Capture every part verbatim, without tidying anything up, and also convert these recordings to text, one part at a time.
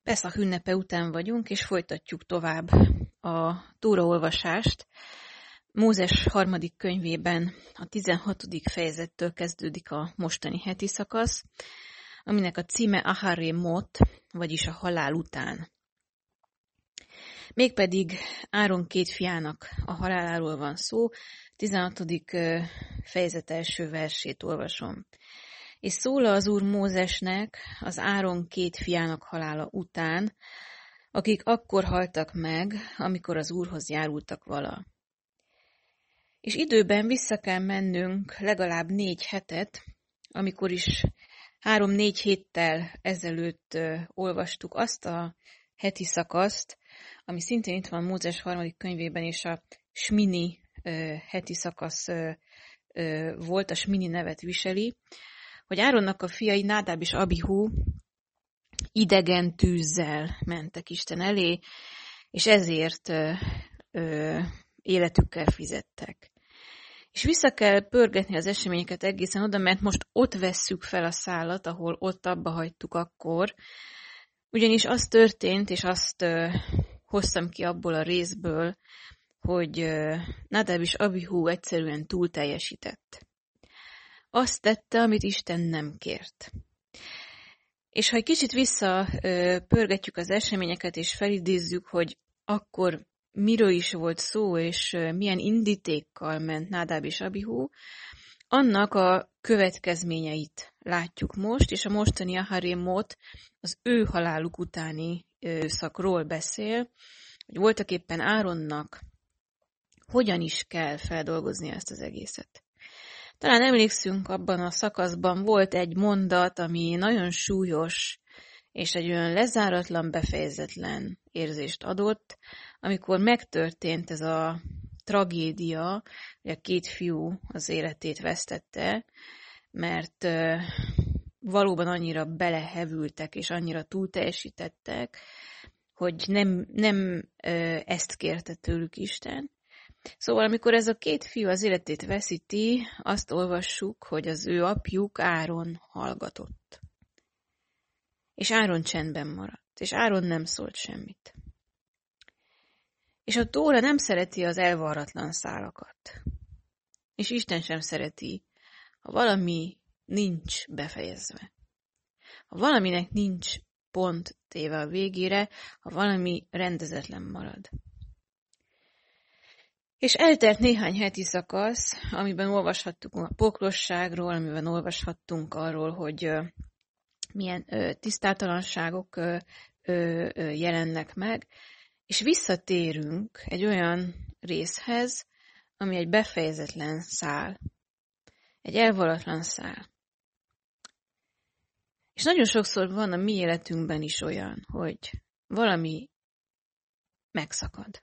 Peszach ünnepe után vagyunk, és folytatjuk tovább a tóraolvasást. Mózes harmadik könyvében a tizenhatodik fejezettől kezdődik a mostani heti szakasz, aminek a címe Aharé Mot, vagyis a halál után. Mégpedig Áron két fiának a haláláról van szó, tizenhatodik fejezet első versét olvasom. És szóla az Úr Mózesnek az Áron két fiának halála után, akik akkor haltak meg, amikor az Úrhoz járultak vala. És időben vissza kell mennünk legalább négy hetet, amikor is három-négy héttel ezelőtt ö, olvastuk azt a heti szakaszt, ami szintén itt van Mózes harmadik könyvében, és a Smini ö, heti szakasz ö, ö, volt, a Smini nevet viseli, hogy Áronnak a fiai Nádáb és Abihu idegen tűzzel mentek Isten elé, és ezért ö, ö, életükkel fizettek. És vissza kell pörgetni az eseményeket egészen oda, mert most ott vesszük fel a szálat, ahol ott abba hagytuk akkor, ugyanis az történt, és azt ö, hoztam ki abból a részből, hogy ö, Nádáb és Abihu egyszerűen túl teljesített. Azt tette, amit Isten nem kért. És ha egy kicsit visszapörgetjük az eseményeket, és felidézzük, hogy akkor miről is volt szó, és milyen indítékkal ment Nádáb és Abihu, annak a következményeit látjuk most, és a mostani Aharé Mot az ő haláluk utáni szakról beszél, hogy voltak éppen Áronnak hogyan is kell feldolgozni ezt az egészet. Talán emlékszünk, abban a szakaszban volt egy mondat, ami nagyon súlyos, és egy olyan lezáratlan, befejezetlen érzést adott, amikor megtörtént ez a tragédia, hogy a két fiú az életét vesztette, mert uh, valóban annyira belehevültek, és annyira túlteljesítettek, hogy nem, nem uh, ezt kérte tőlük Isten. Szóval, amikor ez a két fiú az életét veszíti, azt olvassuk, hogy az ő apjuk Áron hallgatott. És Áron csendben maradt, és Áron nem szólt semmit. És a Tóra nem szereti az elvarratlan szálakat. És Isten sem szereti, ha valami nincs befejezve. Ha valaminek nincs pont téve a végére, ha valami rendezetlen marad. És eltelt néhány heti szakasz, amiben olvashattunk a poklosságról, amiben olvashattunk arról, hogy milyen ö, tisztátalanságok ö, ö, ö, jelennek meg, és visszatérünk egy olyan részhez, ami egy befejezetlen szál, egy elvaratlan szál. És nagyon sokszor van a mi életünkben is olyan, hogy valami megszakad.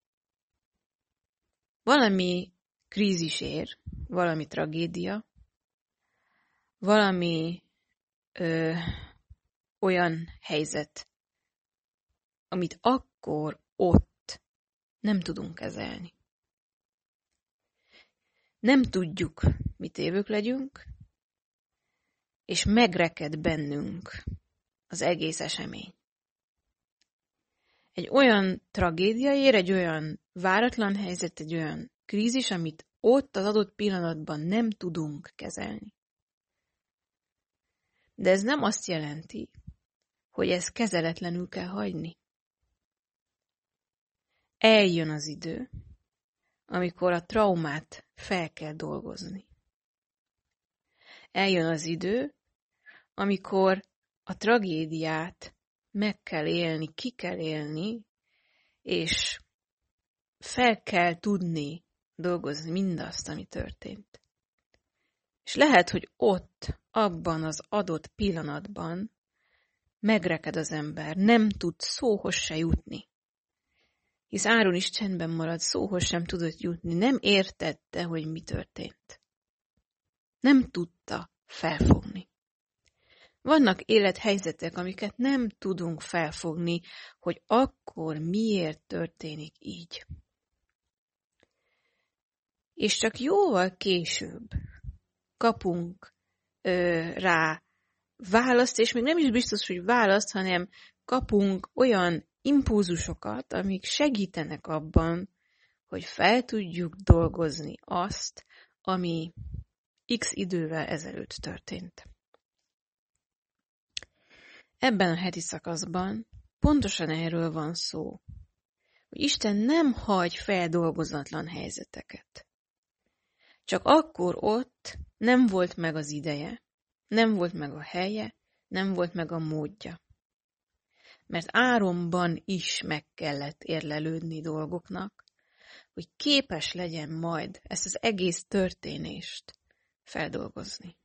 Valami krízis ér, valami tragédia, valami ö, olyan helyzet, amit akkor ott nem tudunk kezelni. Nem tudjuk, mit évők legyünk, és megreked bennünk az egész esemény. Egy olyan tragédia ér, egy olyan váratlan helyzet, egy olyan krízis, amit ott az adott pillanatban nem tudunk kezelni. De ez nem azt jelenti, hogy ezt kezeletlenül kell hagyni. Eljön az idő, amikor a traumát fel kell dolgozni. Eljön az idő, amikor a tragédiát meg kell élni, ki kell élni, és fel kell tudni dolgozni mindazt, ami történt. És lehet, hogy ott, abban az adott pillanatban megreked az ember, nem tud szóhoz se jutni. Hisz Áron is csendben marad, szóhoz sem tudott jutni, nem értette, hogy mi történt. Nem tudta felfogni. Vannak élethelyzetek, amiket nem tudunk felfogni, hogy akkor miért történik így. És csak jóval később kapunk ö, rá választ, és még nem is biztos, hogy választ, hanem kapunk olyan impulzusokat, amik segítenek abban, hogy fel tudjuk dolgozni azt, ami x idővel ezelőtt történt. Ebben a heti szakaszban pontosan erről van szó, hogy Isten nem hagy feldolgozatlan helyzeteket. Csak akkor ott nem volt meg az ideje, nem volt meg a helye, nem volt meg a módja. Mert Áronban is meg kellett érlelődni dolgoknak, hogy képes legyen majd ezt az egész történést feldolgozni.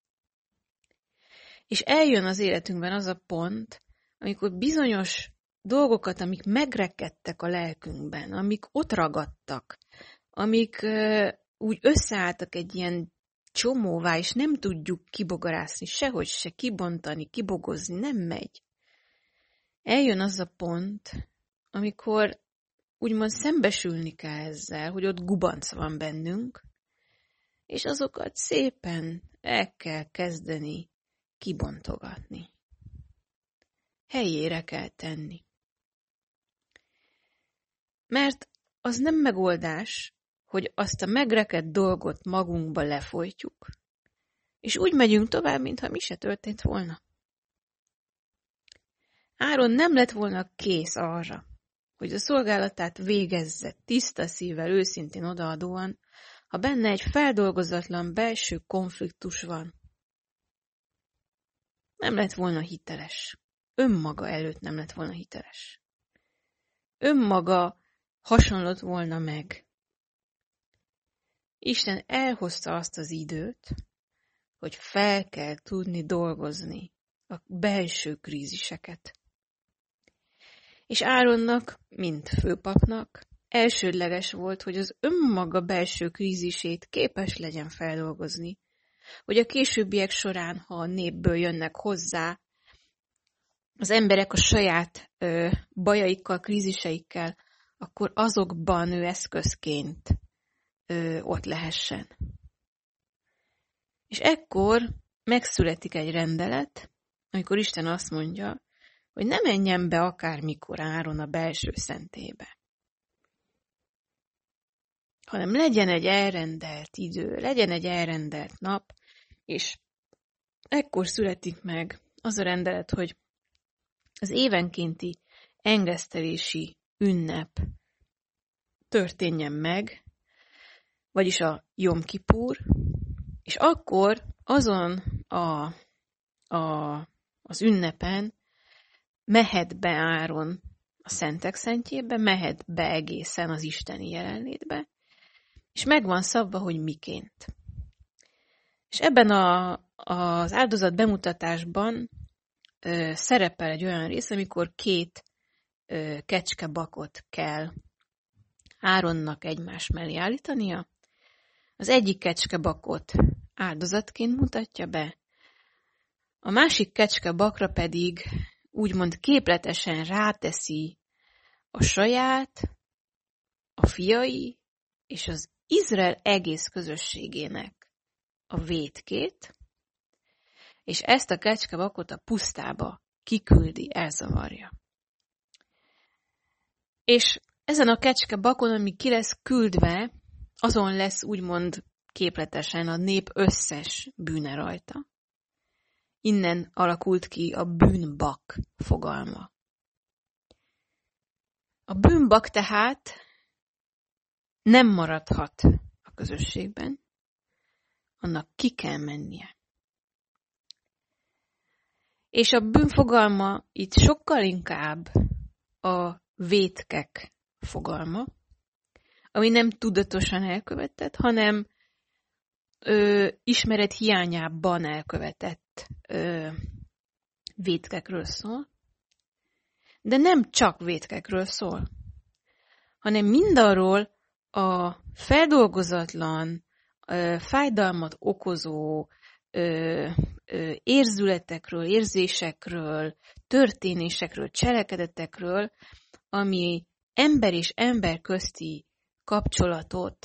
És eljön az életünkben az a pont, amikor bizonyos dolgokat, amik megrekedtek a lelkünkben, amik ott ragadtak, amik uh, úgy összeálltak egy ilyen csomóvá, és nem tudjuk kibogarászni, sehogy se kibontani, kibogozni, nem megy. Eljön az a pont, amikor úgymond szembesülni kell ezzel, hogy ott gubanc van bennünk, és azokat szépen el kell kezdeni kibontogatni. Helyére kell tenni. Mert az nem megoldás, hogy azt a megrekedt dolgot magunkba lefolytjuk, és úgy megyünk tovább, mintha mi se történt volna. Áron nem lett volna kész arra, hogy a szolgálatát végezze tiszta szívvel, őszintén odaadóan, ha benne egy feldolgozatlan belső konfliktus van. Nem lett volna hiteles. Önmaga előtt nem lett volna hiteles. Önmaga hasonlott volna meg. Isten elhozta azt az időt, hogy fel kell tudni dolgozni a belső kríziseket. És Áronnak, mint főpapnak, elsődleges volt, hogy az önmaga belső krízisét képes legyen feldolgozni, hogy a későbbiek során, ha a népből jönnek hozzá, az emberek a saját ö, bajaikkal, kríziseikkel, akkor azokban ő eszközként ö, ott lehessen. És ekkor megszületik egy rendelet, amikor Isten azt mondja, hogy ne menjen be akármikor Áron a belső szentélybe, hanem legyen egy elrendelt idő, legyen egy elrendelt nap, és ekkor születik meg az a rendelet, hogy az évenkénti engesztelési ünnep történjen meg, vagyis a Jom Kipur, és akkor azon a, a, az ünnepen mehet be Áron a szentek szentjébe, mehet be egészen az isteni jelenlétbe, és meg van szabva, hogy miként. És ebben a, az áldozat bemutatásban ö, szerepel egy olyan rész, amikor két ö, kecskebakot kell Áronnak egymás mellé állítania. Az egyik kecskebakot áldozatként mutatja be, a másik kecskebakra pedig úgymond képletesen ráteszi a saját, a fiai és az Izrael egész közösségének a vétkét, és ezt a kecskebakot a pusztába kiküldi, elzavarja. És ezen a kecskebakon, ami ki lesz küldve, azon lesz úgymond képletesen a nép összes bűne rajta. Innen alakult ki a bűnbak fogalma. A bűnbak tehát nem maradhat a közösségben, annak ki kell mennie. És a bűn fogalma itt sokkal inkább a vétkek fogalma, ami nem tudatosan elkövetett, hanem ö, ismeret hiányában elkövetett ö, vétkekről szól. De nem csak vétkekről szól, hanem mindarról a feldolgozatlan, ö, fájdalmat okozó ö, ö, érzületekről, érzésekről, történésekről, cselekedetekről, ami ember és ember közti kapcsolatot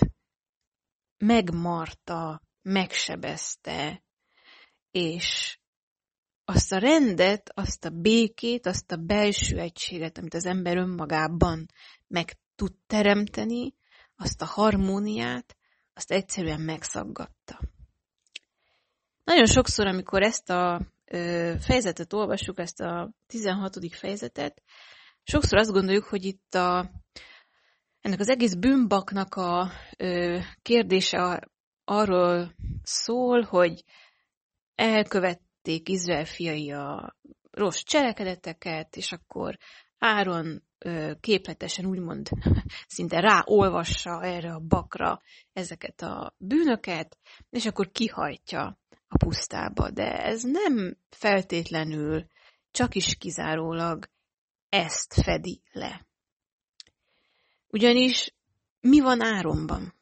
megmarta, megsebezte, és azt a rendet, azt a békét, azt a belső egységet, amit az ember önmagában meg tud teremteni, azt a harmóniát, azt egyszerűen megszaggatta. Nagyon sokszor, amikor ezt a ö, fejezetet olvassuk, ezt a tizenhatodik fejezetet, sokszor azt gondoljuk, hogy itt a, ennek az egész bűnbaknak a ö, kérdése a, arról szól, hogy elkövették Izrael fiai a rossz cselekedeteket, és akkor Áron ö, képletesen úgymond szinte ráolvassa erre a bakra ezeket a bűnöket, és akkor kihajtja a pusztába. De ez nem feltétlenül csak is kizárólag ezt fedi le. Ugyanis mi van Áronban?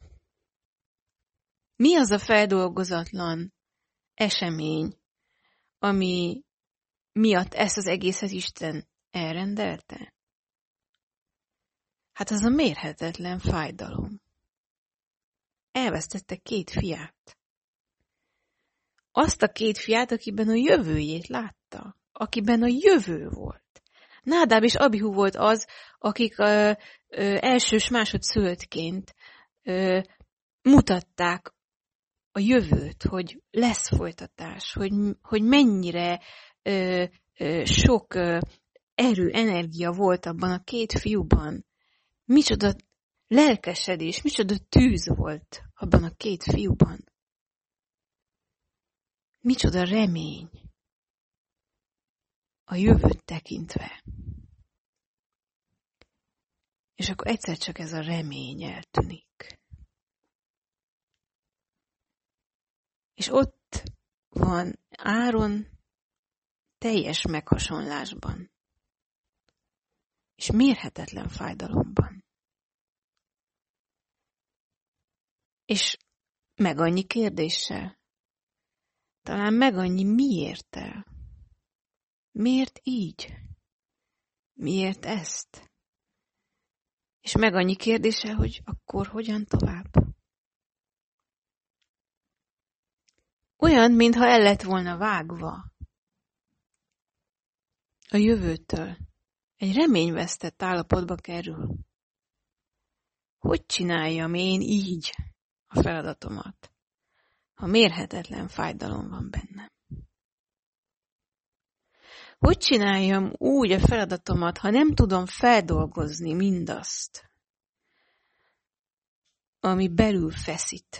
Mi az a feldolgozatlan esemény, ami miatt ezt az egészet Isten elrendelte? Hát az a mérhetetlen fájdalom. Elvesztette két fiát. Azt a két fiát, akiben a jövőjét látta, akiben a jövő volt. Nádáb és Abihu volt az, akik ö, ö, elsős másodszülöttként ö, mutatták a jövőt, hogy lesz folytatás, hogy, hogy mennyire ö, ö, sok ö, erő, energia volt abban a két fiúban. Micsoda lelkesedés, micsoda tűz volt abban a két fiúban. Micsoda remény a jövőt tekintve. És akkor egyszer csak ez a remény eltűnik. És ott van Áron teljes meghasonlásban. És mérhetetlen fájdalomban. És meg annyi kérdéssel. Talán meg annyi miért el? Miért így? Miért ezt? És meg annyi kérdéssel, hogy akkor hogyan tovább? Olyan, mintha el lett volna vágva a jövőtől. Egy reményvesztett állapotba kerül. Hogy csináljam én így a feladatomat, ha mérhetetlen fájdalom van bennem? Hogy csináljam úgy a feladatomat, ha nem tudom feldolgozni mindazt, ami belül feszít,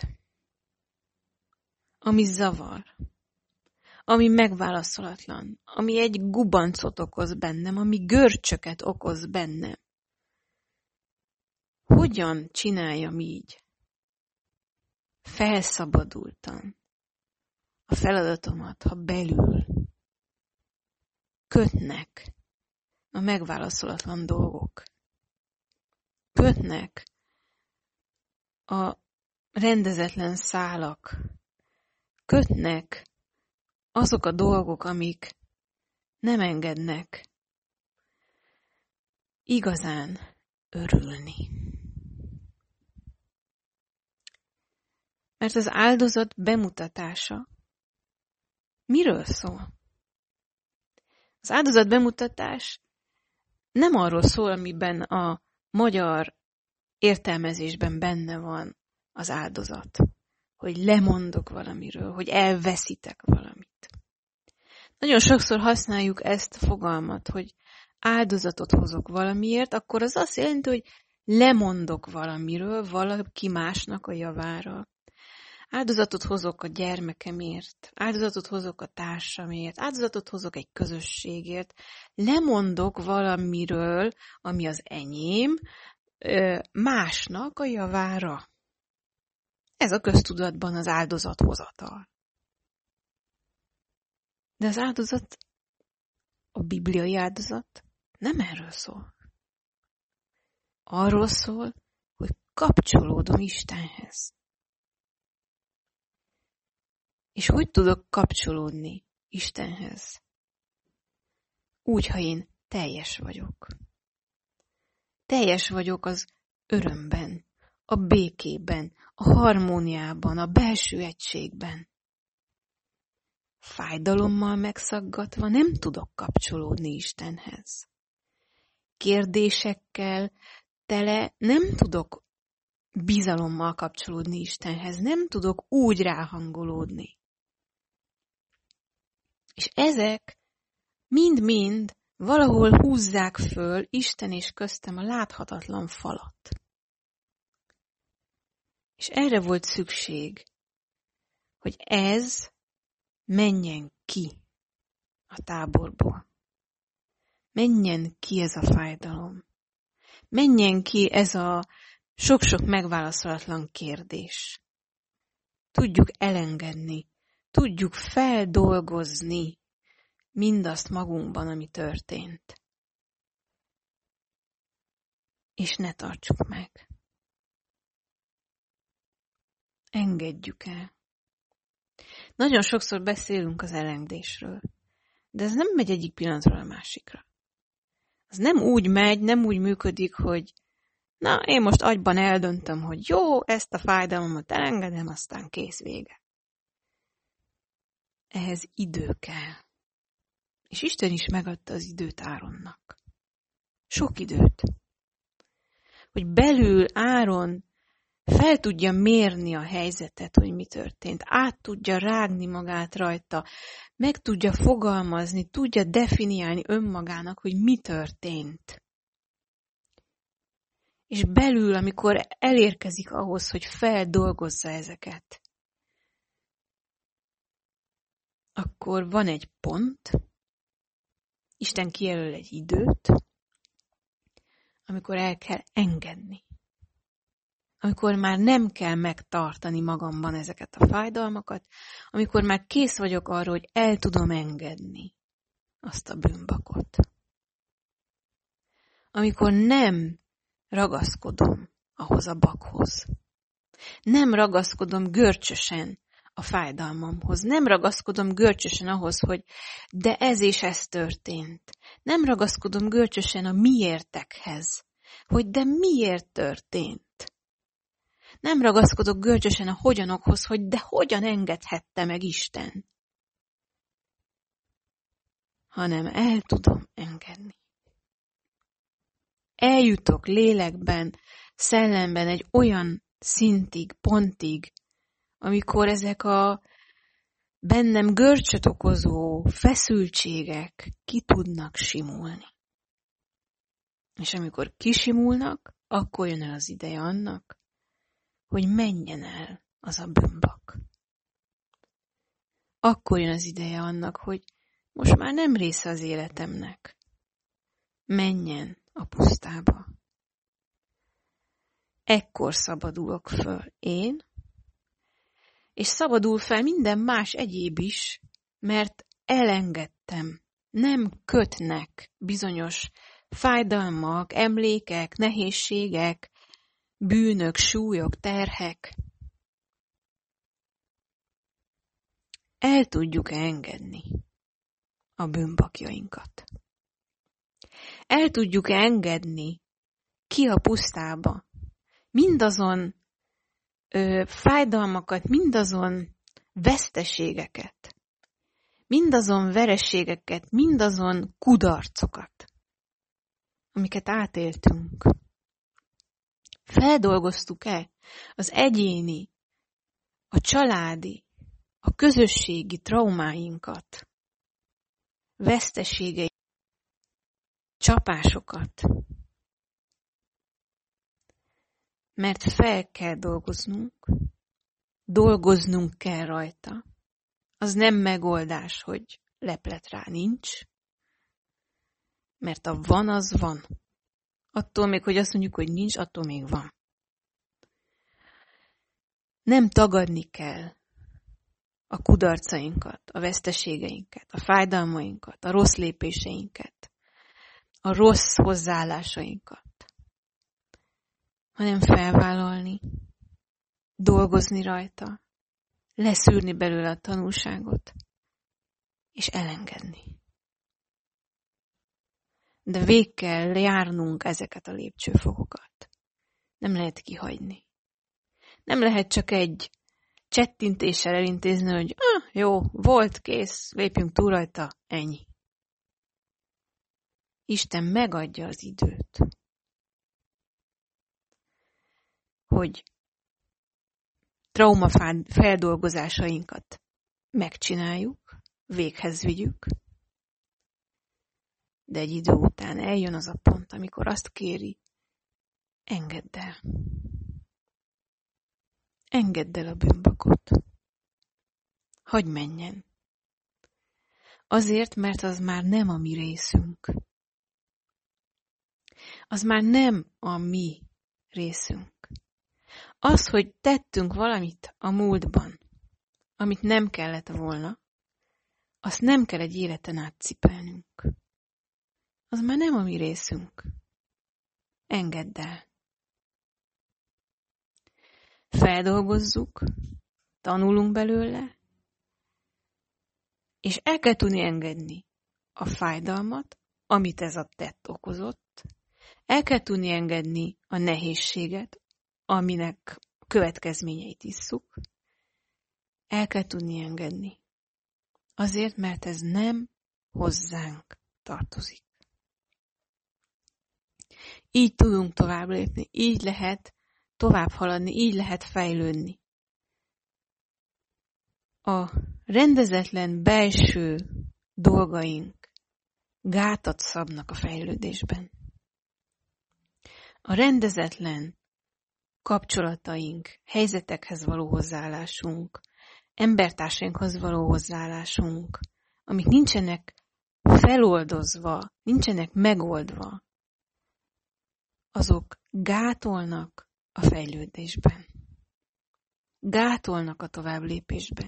ami zavar, ami megválaszolatlan, ami egy gubancot okoz bennem, ami görcsöket okoz bennem. Hogyan csináljam így? Felszabadultan a feladatomat, ha belül kötnek a megválaszolatlan dolgok. Kötnek a rendezetlen szálak. Kötnek azok a dolgok, amik nem engednek igazán örülni. Mert az áldozat bemutatása miről szól? Az áldozat bemutatás nem arról szól, amiben a magyar értelmezésben benne van az áldozat, hogy lemondok valamiről, hogy elveszítek valamit. Nagyon sokszor használjuk ezt a fogalmat, hogy áldozatot hozok valamiért, akkor az azt jelenti, hogy lemondok valamiről, valaki másnak a javára. Áldozatot hozok a gyermekemért, áldozatot hozok a társamért, áldozatot hozok egy közösségért, lemondok valamiről, ami az enyém, másnak a javára. Ez a köztudatban az áldozathozatal. De az áldozat, a bibliai áldozat nem erről szól. Arról szól, hogy kapcsolódom Istenhez. És hogy tudok kapcsolódni Istenhez? Úgy, ha én teljes vagyok. Teljes vagyok az örömben, a békében, a harmóniában, a belső egységben. Fájdalommal megszaggatva nem tudok kapcsolódni Istenhez. Kérdésekkel tele nem tudok bizalommal kapcsolódni Istenhez, nem tudok úgy ráhangolódni. És ezek mind-mind valahol húzzák föl Isten és köztem a láthatatlan falat. És erre volt szükség, hogy ez menjen ki a táborból. Menjen ki ez a fájdalom. Menjen ki ez a sok-sok megválaszolatlan kérdés. Tudjuk elengedni, tudjuk feldolgozni mindazt magunkban, ami történt. És ne tartsuk meg. Engedjük el. Nagyon sokszor beszélünk az elengedésről, de ez nem megy egyik pillanatról a másikra. Az nem úgy megy, nem úgy működik, hogy na, én most agyban eldöntöm, hogy jó, ezt a fájdalmamat elengedem, aztán kész, vége. Ehhez idő kell. És Isten is megadta az időt Áronnak. Sok időt. Hogy belül Áron fel tudja mérni a helyzetet, hogy mi történt. Át tudja rágni magát rajta. Meg tudja fogalmazni, tudja definiálni önmagának, hogy mi történt. És belül, amikor elérkezik ahhoz, hogy feldolgozza ezeket, akkor van egy pont, Isten kijelöl egy időt, amikor el kell engedni. Amikor már nem kell megtartani magamban ezeket a fájdalmakat, amikor már kész vagyok arra, hogy el tudom engedni azt a bűnbakot. Amikor nem ragaszkodom ahhoz a bakhoz. Nem ragaszkodom görcsösen a fájdalmamhoz. Nem ragaszkodom görcsösen ahhoz, hogy de ez és ez történt. Nem ragaszkodom görcsösen a miértekhez, hogy de miért történt. Nem ragaszkodok görcsösen a hogyanokhoz, hogy de hogyan engedhette meg Isten. Hanem el tudom engedni. Eljutok lélekben, szellemben egy olyan szintig, pontig, amikor ezek a bennem görcsöt okozó feszültségek ki tudnak simulni. És amikor kisimulnak, akkor jön el az ideje annak, hogy menjen el az a bűnbak. Akkor jön az ideje annak, hogy most már nem része az életemnek. Menjen a pusztába. Ekkor szabadulok föl én, és szabadul fel minden más egyéb is, mert elengedtem. Nem kötnek bizonyos fájdalmak, emlékek, nehézségek, bűnök, súlyok, terhek. El tudjuk engedni a bűnbakjainkat. El tudjuk engedni ki a pusztába mindazon ö, fájdalmakat, mindazon veszteségeket, mindazon vereségeket, mindazon kudarcokat, amiket átéltünk. Feldolgoztuk-e az egyéni, a családi, a közösségi traumáinkat, veszteségei, csapásokat? Mert fel kell dolgoznunk, dolgoznunk kell rajta. Az nem megoldás, hogy leplet rá nincs, mert a van, az van. Attól még, hogy azt mondjuk, hogy nincs, attól még van. Nem tagadni kell a kudarcainkat, a veszteségeinket, a fájdalmainkat, a rossz lépéseinket, a rossz hozzáállásainkat, hanem felvállalni, dolgozni rajta, leszűrni belőle a tanulságot, és elengedni. De végig kell járnunk ezeket a lépcsőfokokat. Nem lehet kihagyni. Nem lehet csak egy csettintéssel elintézni, hogy ah, jó, volt, kész, lépjünk túl rajta, ennyi. Isten megadja az időt, hogy traumafeldolgozásainkat megcsináljuk, véghez vigyük, de egy idő után eljön az a pont, amikor azt kéri, engedd el. Engedd el a bűnbakot. Hagyj menjen. Azért, mert az már nem a mi részünk. Az már nem a mi részünk. Az, hogy tettünk valamit a múltban, amit nem kellett volna, azt nem kell egy életen át cipelnünk. Az már nem a mi részünk. Engedd el. Feldolgozzuk, tanulunk belőle, és el kell tudni engedni a fájdalmat, amit ez a tett okozott, el kell tudni engedni a nehézséget, aminek következményeit isszuk, el kell tudni engedni. Azért, mert ez nem hozzánk tartozik. Így tudunk tovább lépni, így lehet tovább haladni, így lehet fejlődni. A rendezetlen belső dolgaink gátat szabnak a fejlődésben. A rendezetlen kapcsolataink, helyzetekhez való hozzáállásunk, embertársainkhoz való hozzáállásunk, amik nincsenek feloldozva, nincsenek megoldva, azok gátolnak a fejlődésben. Gátolnak a továbblépésben.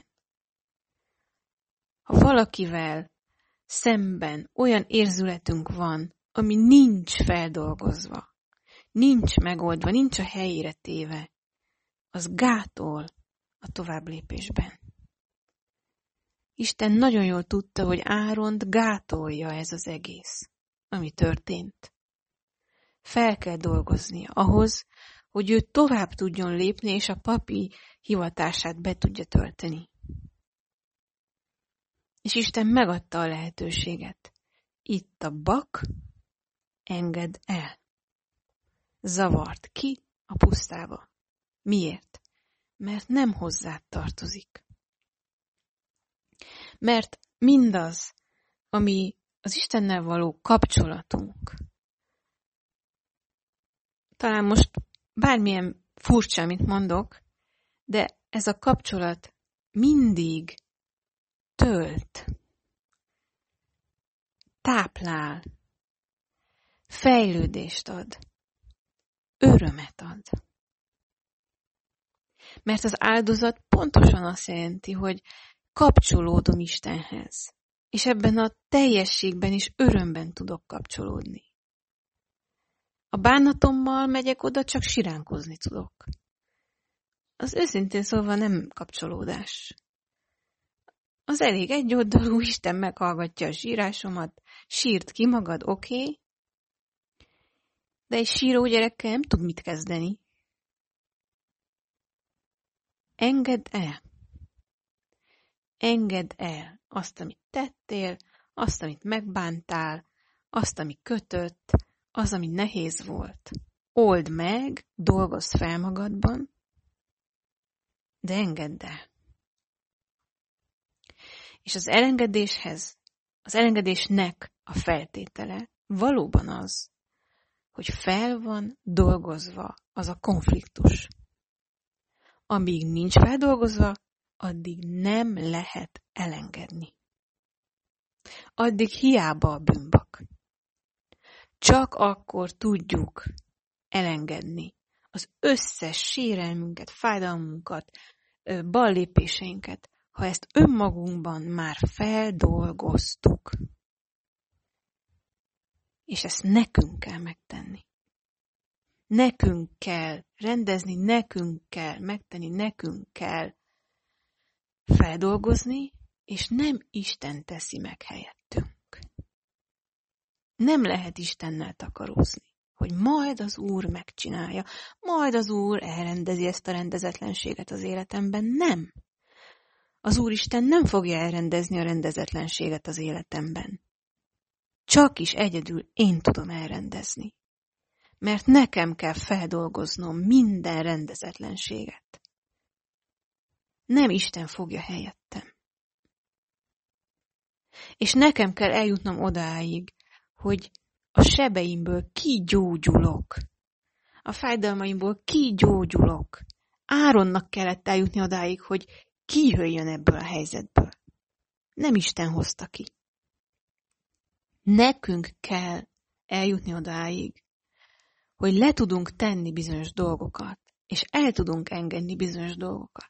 Ha valakivel szemben olyan érzületünk van, ami nincs feldolgozva, nincs megoldva, nincs a helyére téve, az gátol a továbblépésben. Isten nagyon jól tudta, hogy Áront gátolja ez az egész, ami történt. Fel kell dolgoznia ahhoz, hogy ő tovább tudjon lépni, és a papi hivatását be tudja tölteni. És Isten megadta a lehetőséget. Itt a bak, engedd el. Zavart ki a pusztába. Miért? Mert nem hozzád tartozik. Mert mindaz, ami az Istennel való kapcsolatunk, talán most bármilyen furcsa, amit mondok, de ez a kapcsolat mindig tölt, táplál, fejlődést ad, örömet ad. Mert az áldozat pontosan azt jelenti, hogy kapcsolódom Istenhez, és ebben a teljességben és örömben tudok kapcsolódni. A bánatommal megyek oda, csak siránkozni tudok. Az őszintén szólva nem kapcsolódás. Az elég egyoldalú, Isten meghallgatja a sírásomat, sírt ki magad, oké, okay, de egy síró gyerekkel nem tud mit kezdeni. Engedd el. Engedd el azt, amit tettél, azt, amit megbántál, azt, ami kötött, az, ami nehéz volt. Old meg, dolgozz fel magadban, de engedd el. És az elengedéshez, az elengedésnek a feltétele valóban az, hogy fel van dolgozva az a konfliktus. Amíg nincs feldolgozva, addig nem lehet elengedni. Addig hiába a bűnbak. Csak akkor tudjuk elengedni az összes sérelmünket, fájdalmunkat, ballépéseinket, ha ezt önmagunkban már feldolgoztuk. És ezt nekünk kell megtenni. Nekünk kell rendezni, nekünk kell megtenni, nekünk kell feldolgozni, és nem Isten teszi meg helyettünk. Nem lehet Istennel takarózni. hogy majd az Úr megcsinálja, majd az Úr elrendezi ezt a rendezetlenséget az életemben. Nem. Az Úristen nem fogja elrendezni a rendezetlenséget az életemben. Csak is egyedül én tudom elrendezni. Mert nekem kell feldolgoznom minden rendezetlenséget. Nem Isten fogja helyettem. És nekem kell eljutnom odáig, hogy a sebeimből kigyógyulok. A fájdalmaimból kigyógyulok. Áronnak kellett eljutni odáig, hogy kijöjjön ebből a helyzetből. Nem Isten hozta ki. Nekünk kell eljutni odáig, hogy le tudunk tenni bizonyos dolgokat, és el tudunk engedni bizonyos dolgokat.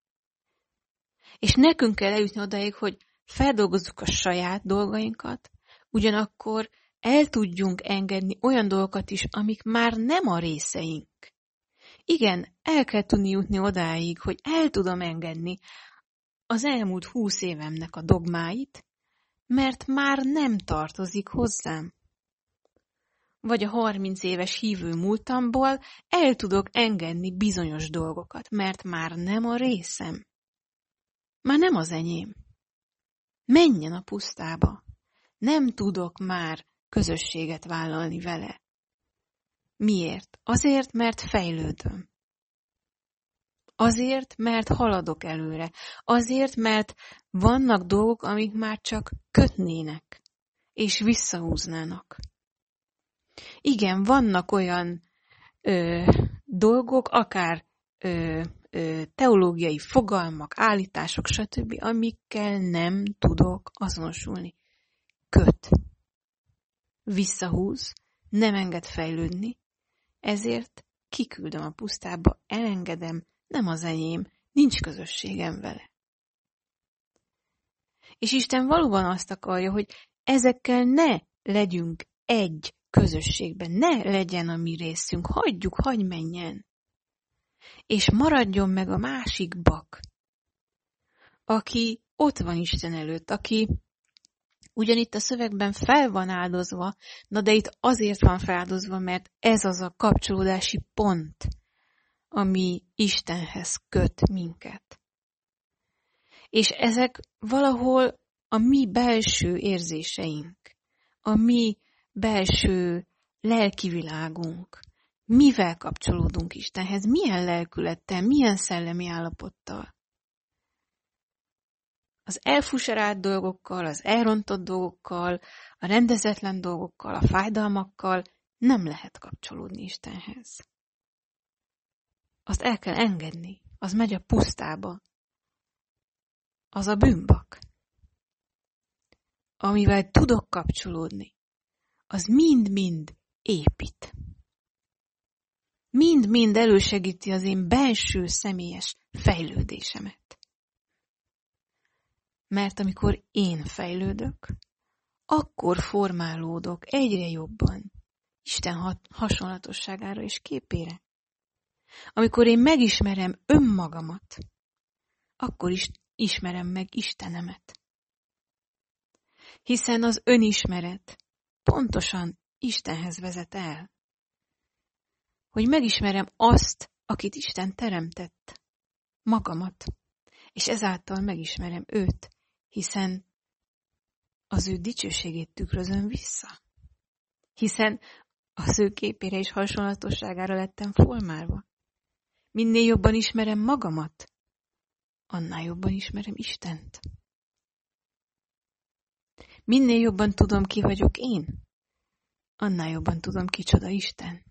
És nekünk kell eljutni odáig, hogy feldolgozzuk a saját dolgainkat, ugyanakkor el tudjunk engedni olyan dolgokat is, amik már nem a részeink. Igen, el kell tudni jutni odáig, hogy el tudom engedni az elmúlt húsz évemnek a dogmáit, mert már nem tartozik hozzám. Vagy a harminc éves hívő múltamból el tudok engedni bizonyos dolgokat, mert már nem a részem. Már nem az enyém. Menjen a pusztába. Nem tudok már közösséget vállalni vele. Miért? Azért, mert fejlődöm. Azért, mert haladok előre. Azért, mert vannak dolgok, amik már csak kötnének, és visszahúznának. Igen, vannak olyan ö, dolgok, akár ö, ö, teológiai fogalmak, állítások, stb., amikkel nem tudok azonosulni. Köt. Visszahúz, nem enged fejlődni, ezért kiküldöm a pusztába, elengedem, nem az enyém, nincs közösségem vele. És Isten valóban azt akarja, hogy ezekkel ne legyünk egy közösségben, ne legyen a mi részünk, hagyjuk, hagyj menjen. És maradjon meg a másik bak, aki ott van Isten előtt, aki ugyanitt a szövegben fel van áldozva, na de itt azért van feláldozva, mert ez az a kapcsolódási pont, ami Istenhez köt minket. És ezek valahol a mi belső érzéseink, a mi belső lelkivilágunk. Mivel kapcsolódunk Istenhez? Milyen lelkülettel, milyen szellemi állapottal? Az elfuserált dolgokkal, az elrontott dolgokkal, a rendezetlen dolgokkal, a fájdalmakkal nem lehet kapcsolódni Istenhez. Azt el kell engedni, az megy a pusztába. Az a bűnbak. Amivel tudok kapcsolódni, az mind-mind épít. Mind-mind elősegíti az én belső személyes fejlődésemet. Mert amikor én fejlődök, akkor formálódok egyre jobban Isten hasonlatosságára és képére. Amikor én megismerem önmagamat, akkor is ismerem meg Istenemet. Hiszen az önismeret pontosan Istenhez vezet el. Hogy megismerem azt, akit Isten teremtett, magamat, és ezáltal megismerem őt, hiszen az ő dicsőségét tükrözöm vissza. Hiszen az ő képére és hasonlatosságára lettem formálva. Minél jobban ismerem magamat, annál jobban ismerem Istent. Minél jobban tudom, ki vagyok én, annál jobban tudom, kicsoda Isten.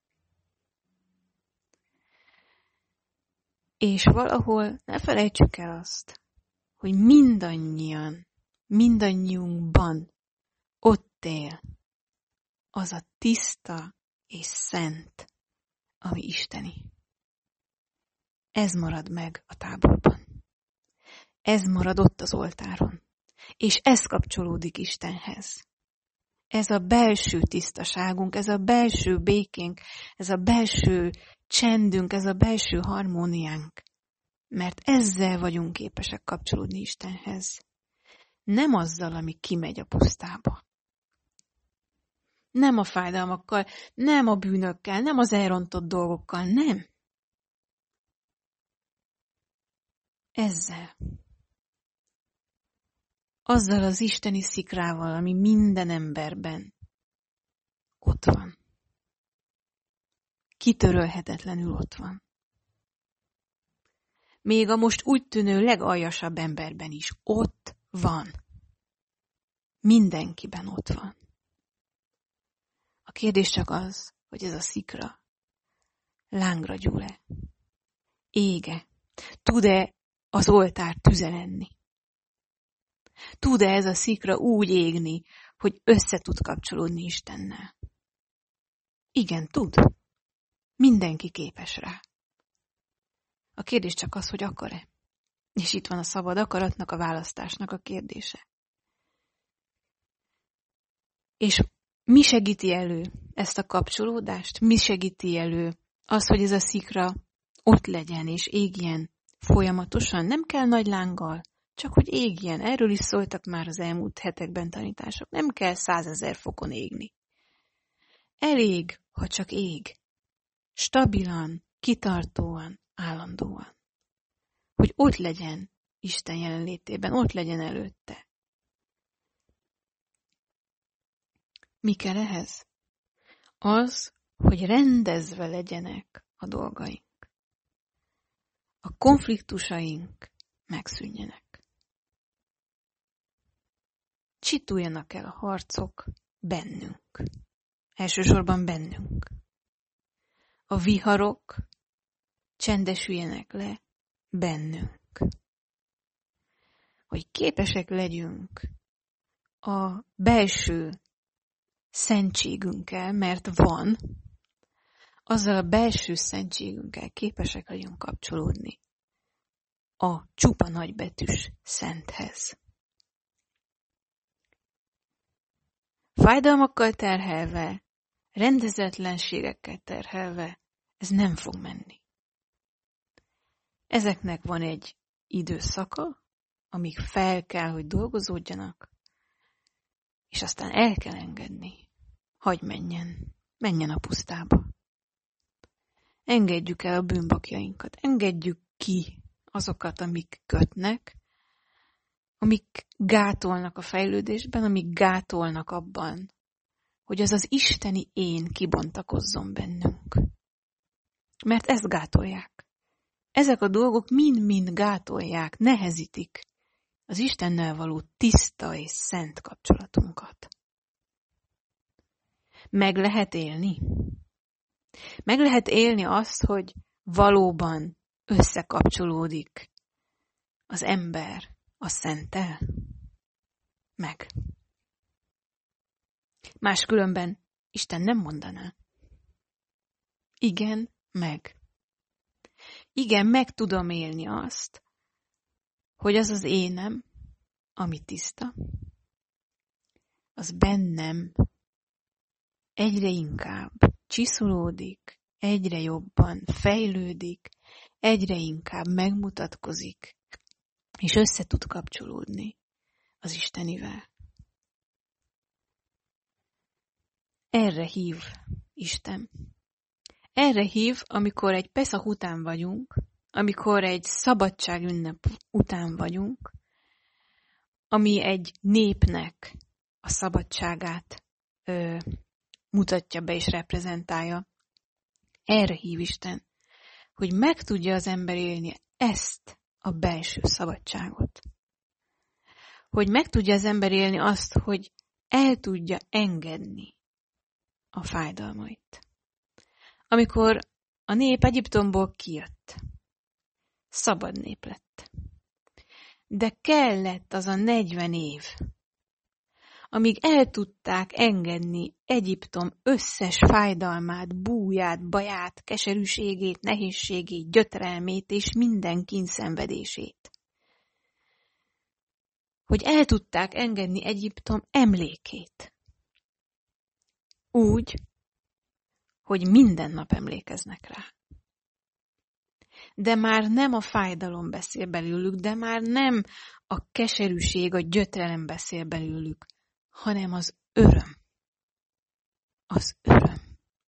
És valahol ne felejtsük el azt, hogy mindannyian, mindannyiunkban ott él az a tiszta és szent, ami isteni. Ez marad meg a táborban. Ez marad ott az oltáron. És ez kapcsolódik Istenhez. Ez a belső tisztaságunk, ez a belső békénk, ez a belső csendünk, ez a belső harmóniánk. Mert ezzel vagyunk képesek kapcsolódni Istenhez. Nem azzal, ami kimegy a pusztába. Nem a fájdalmakkal, nem a bűnökkel, nem az elrontott dolgokkal, nem. Ezzel. Azzal az isteni szikrával, ami minden emberben ott van. Kitörölhetetlenül ott van. Még a most úgy tűnő legaljasabb emberben is ott van. Mindenkiben ott van. A kérdés csak az, hogy ez a szikra lángra gyúl-e, ége, tud-e az oltár tüze lenni? Tud-e ez a szikra úgy égni, hogy össze tud kapcsolódni Istennel? Igen, tud. Mindenki képes rá. A kérdés csak az, hogy akar-e. És itt van a szabad akaratnak, a választásnak a kérdése. És mi segíti elő ezt a kapcsolódást? Mi segíti elő az, hogy ez a szikra ott legyen és égjen folyamatosan? Nem kell nagy lánggal, csak hogy égjen. Erről is szóltak már az elmúlt hetekben tanítások. Nem kell százezer fokon égni. Elég, ha csak ég. Stabilan, kitartóan, állandóan. Hogy ott legyen Isten jelenlétében, ott legyen előtte. Mi kell ehhez? Az, hogy rendezve legyenek a dolgaink. A konfliktusaink megszűnjenek. Csituljanak el a harcok bennünk. Elsősorban bennünk. A viharok csendesüljenek le bennünk. Hogy képesek legyünk a belső szentségünkkel, mert van, azzal a belső szentségünkkel képesek legyünk kapcsolódni a csupa nagybetűs szenthez. Fájdalmakkal terhelve, rendezetlenségekkel terhelve, ez nem fog menni. Ezeknek van egy időszaka, amíg fel kell, hogy dolgozódjanak, és aztán el kell engedni. Hagy menjen, menjen a pusztába. Engedjük el a bűnbakjainkat, engedjük ki azokat, amik kötnek, amik gátolnak a fejlődésben, amik gátolnak abban, hogy az az isteni én kibontakozzon bennünk. Mert ezt gátolják. Ezek a dolgok mind-mind gátolják, nehezítik az Istennel való tiszta és szent kapcsolatunkat. Meg lehet élni. Meg lehet élni azt, hogy valóban összekapcsolódik az ember a szenttel. Meg. Máskülönben Isten nem mondaná. Igen, meg. Igen, meg tudom élni azt, hogy az az énem, ami tiszta, az bennem egyre inkább csiszolódik, egyre jobban fejlődik, egyre inkább megmutatkozik, és össze tud kapcsolódni az Istenivel. Erre hív Isten. Erre hív, amikor egy Peszach után vagyunk, amikor egy szabadságünnep után vagyunk, ami egy népnek a szabadságát ö, mutatja be és reprezentálja. Erre hív Isten, hogy meg tudja az ember élni ezt a belső szabadságot. Hogy meg tudja az ember élni azt, hogy el tudja engedni a fájdalmait. Amikor a nép Egyiptomból kijött, szabad nép lett. De kellett az a negyven év, amíg el tudták engedni Egyiptom összes fájdalmát, búját, baját, keserűségét, nehézségét, gyötrelmét és minden kínszenvedését. Hogy el tudták engedni Egyiptom emlékét. Úgy, hogy minden nap emlékeznek rá. De már nem a fájdalom beszél belőlük, de már nem a keserűség, a gyötrelem beszél belőlük, hanem az öröm. az öröm.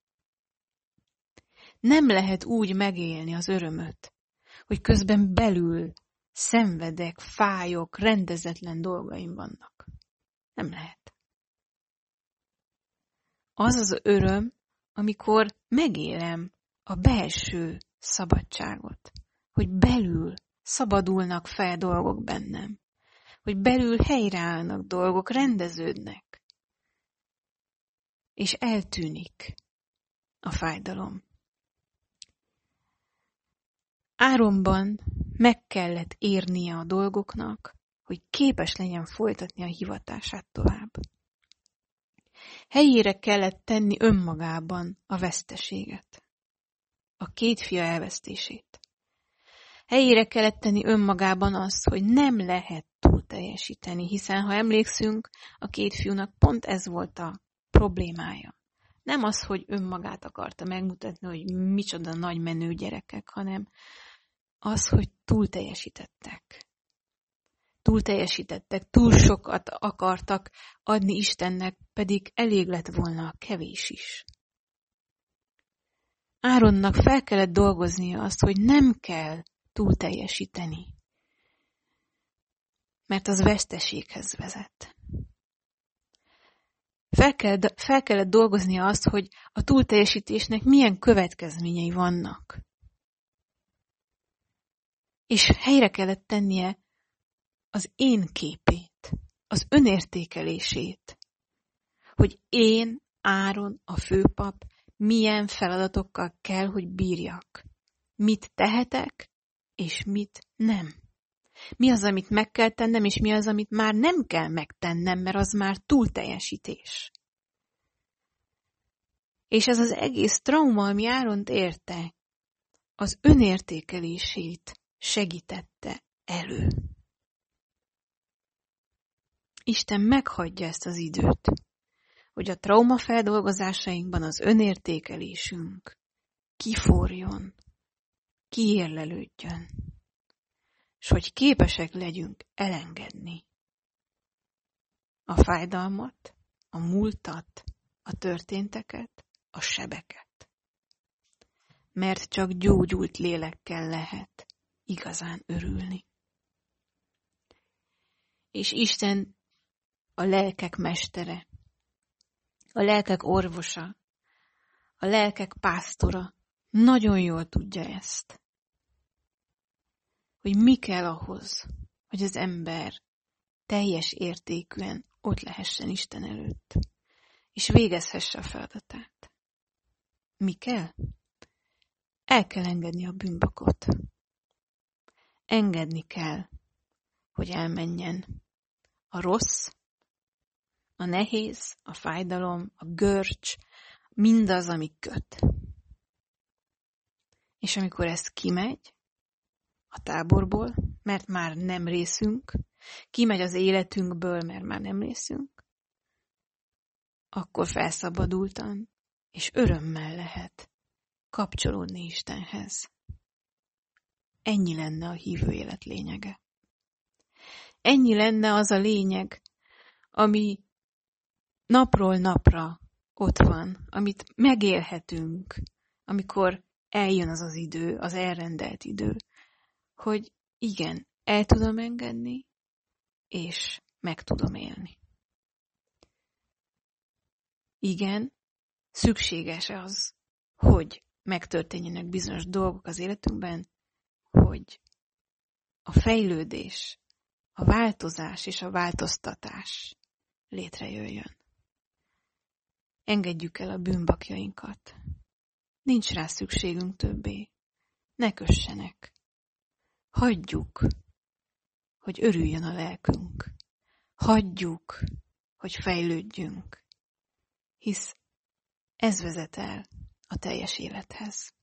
Nem lehet úgy megélni az örömöt, hogy közben belül szenvedek, fájok, rendezetlen dolgaim vannak. Nem lehet. Az az öröm, amikor megélem a belső szabadságot, hogy belül szabadulnak fel dolgok bennem, hogy belül helyreállnak dolgok, rendeződnek, és eltűnik a fájdalom. Áronban meg kellett érnie a dolgoknak, hogy képes legyen folytatni a hivatását tovább. Helyére kellett tenni önmagában a veszteséget, a két fia elvesztését. Helyére kellett tenni önmagában azt, hogy nem lehet túl teljesíteni, hiszen ha emlékszünk, a két fiúnak pont ez volt a problémája. Nem az, hogy önmagát akarta megmutatni, hogy micsoda nagy menő gyerekek, hanem az, hogy túl teljesítettek. Túl teljesítettek, túl sokat akartak adni Istennek, pedig elég lett volna a kevés is. Áronnak fel kellett dolgoznia azt, hogy nem kell túl teljesíteni, mert az veszteséghez vezet. Fel, kell, fel kellett dolgoznia azt, hogy a túlteljesítésnek milyen következményei vannak. És helyre kellett tennie az én képét, az önértékelését, hogy én, Áron, a főpap, milyen feladatokkal kell, hogy bírjak. Mit tehetek, és mit nem. Mi az, amit meg kell tennem, és mi az, amit már nem kell megtennem, mert az már túlteljesítés. És ez az egész trauma, ami Áront érte, az önértékelését segítette elő. Isten meghagyja ezt az időt, hogy a trauma feldolgozásainkban az önértékelésünk kiforjon, kiérlelődjön, és hogy képesek legyünk elengedni a fájdalmat, a múltat, a történteket, a sebeket. Mert csak gyógyult lélekkel lehet igazán örülni. És Isten a lelkek mestere, a lelkek orvosa, a lelkek pásztora nagyon jól tudja ezt, hogy mi kell ahhoz, hogy az ember teljes értékűen ott lehessen Isten előtt, és végezhesse a feladatát. Mi kell? El kell engedni a bűnbakot. Engedni kell, hogy elmenjen a rossz, a nehéz, a fájdalom, a görcs, mindaz, ami köt. És amikor ez kimegy a táborból, mert már nem részünk, kimegy az életünkből, mert már nem részünk, akkor felszabadultan és örömmel lehet kapcsolódni Istenhez. Ennyi lenne a hívő élet lényege. Ennyi lenne az a lényeg, ami napról napra ott van, amit megélhetünk, amikor eljön az az idő, az elrendelt idő, hogy igen, el tudom engedni, és meg tudom élni. Igen, szükséges az, hogy megtörténjenek bizonyos dolgok az életünkben, hogy a fejlődés, a változás és a változtatás létrejöjjön. Engedjük el a bűnbakjainkat. Nincs rá szükségünk többé. Ne kössenek. Hagyjuk, hogy örüljön a lelkünk. Hagyjuk, hogy fejlődjünk. Hisz ez vezet el a teljes élethez.